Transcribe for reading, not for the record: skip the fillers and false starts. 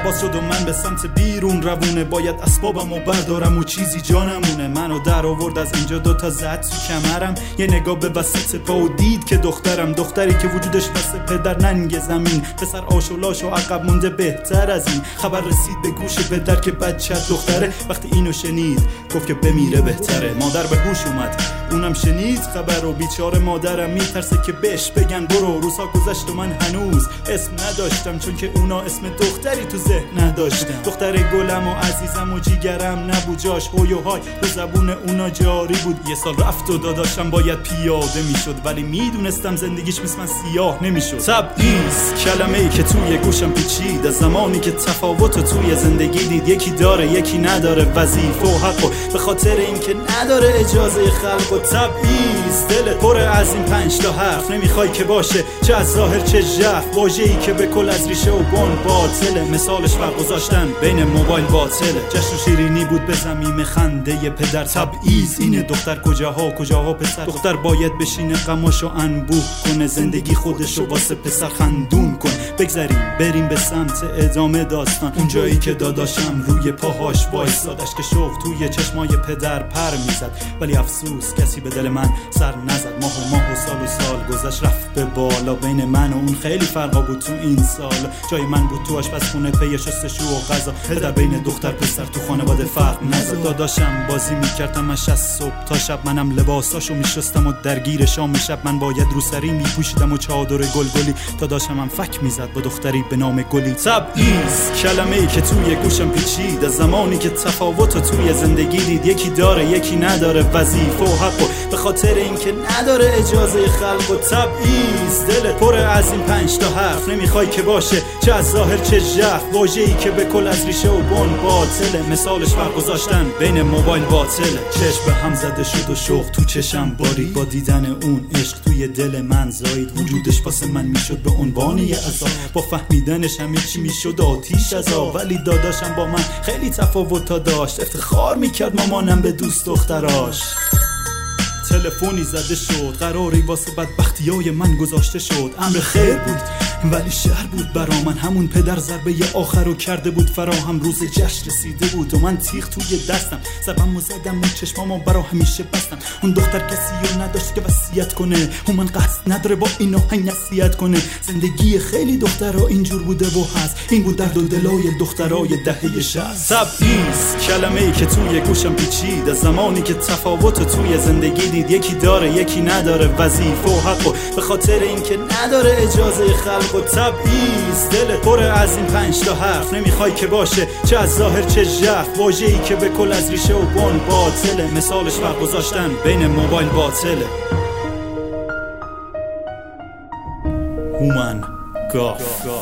باز شد و من به سمت بیرون روونه، باید اسبابمو بردارم و چیزی جانمونه. منو در آورد از اینجا دوتا زد تو کمرم، یه نگاه به وسط پا و دید که دخترم، دختری که وجودش واسه پدر ننگ زمین، پسر آش و لاش و عقب مونده بهتر از این. خبر رسید به گوش پدر که بچه دختره، وقتی اینو شنید گفت که بمیره بهتره. مادر به هوش اومد، اونم شنید خبر و بیچاره مادرم میترسه که بهش بگن برو. روزها گذشت و من هنوز اسم نداشتم، چون که اونا اسم دختری تو ذهن نداشتم. دختر گلم و عزیزم و جیگرم نبود جاش، هوی و های رو زبون اونا جاری بود. یه سال رفت و داداشم باید پیاده میشد، ولی میدونستم زندگیش مثل من سیاه نمیشد. تبعیض کلمه ای که توی گوشم پیچید، از زمانی که تفاوت توی زندگی دید. یکی داره یکی نداره وظیفه و حق، و به خاطر اینکه نداره اجازه خلق. و تبعیض دلت پر از این 5 تا حرف، نمیخوای که باشه چه از ظاهر چه ژرف. واژه‌ای که به کل از ریشه و بن باطله، مثالش فرق گذاشتن بین موبایل باطله. جشن و شیرینی بود به زمیم خنده پدر. تبعیض اینه دختر کجاها پسر. دختر باید بشینه غماشو انبوه کنه، زندگی خودشو واسه پسر خندون کن. بگذریم بریم به سمت ادامه داستان، اون جایی که داداشم روی پاهاش وایسادش، که شوق توی چشمای پدر پر میزد. ولی افسوس کسی به دل من سر نزد. ماه و سال و سال گذشت رفت به بالا، بین من و اون خیلی فرقا بود تو این سال. جای من بود تو آشپزخونه پی شستشو و غذا، پدر بین دختر پسر تو خانواده فرق نزد. داداشم بازی میکردمش از صبح تا شب، منم لباساشو میشستم و درگیر شام شب. من باید روسری میپوشیدم و چادر گلگلی، داداشم هم فک میزد با دختری به نام گلی. تبعیض کلمه ای که توی گوشم پیچید، از زمانی که تفاوت توی زندگی دید. یکی داره یکی نداره وظیفه و حق، و به خاطر اینکه نداره اجازه خلق. و تبعیض دلت پر از این 5 تا حرف، نمیخوای که باشه چه از ظاهر چه ژرف. واژه‌ای که به کل از ریشه و بن باطله، مثالش فرق گذاشتن بین موبایل باطله. چشم به هم زده شد و شوق تو چشم بارید، با دیدن اون عشق توی دل من زایید. وجودش واسه من میشد به عنوان یه عذاب، با فهمیدنش همه چی میشد آتیش از آب. ولی داداشم با من خیلی تفاوت داشت، افتخار میکرد مامانم به دوست دختراش. تلفنی زده شد، قراری واسه بدبختیای من گذاشته شد. امر خیر بود ولی شهر بود برا من، همون پدر ضربه آخر رو کرده بود فراهم. روز جشن رسیده بود و من تیغ توی دستم، زبم و زدم و چشمامو برا همیشه بستم. اون دختر کسی رو نداشت که وصیت کنه، من قصد نداره با اینا نصیحت کنه. زندگی خیلی دخترها اینجور بوده و هست، این بود درد و دلای دخترای دهه 60. تبعیض کلمه ای که توی گوشم پیچید، از زمانی که تفاوت توی زندگی دید. یکی داره یکی نداره وظیفه و حق، و به خاطر اینکه نداره اجازه خلق. و تبعیض دلت پر از این 5 تا حرف، نمیخوای که باشه چه از ظاهر چه ژرف. واژه‌ای که به کل از ریشه و بن باطله، مثالش فرق گذاشتن بین موبایل باطله. هومن گاف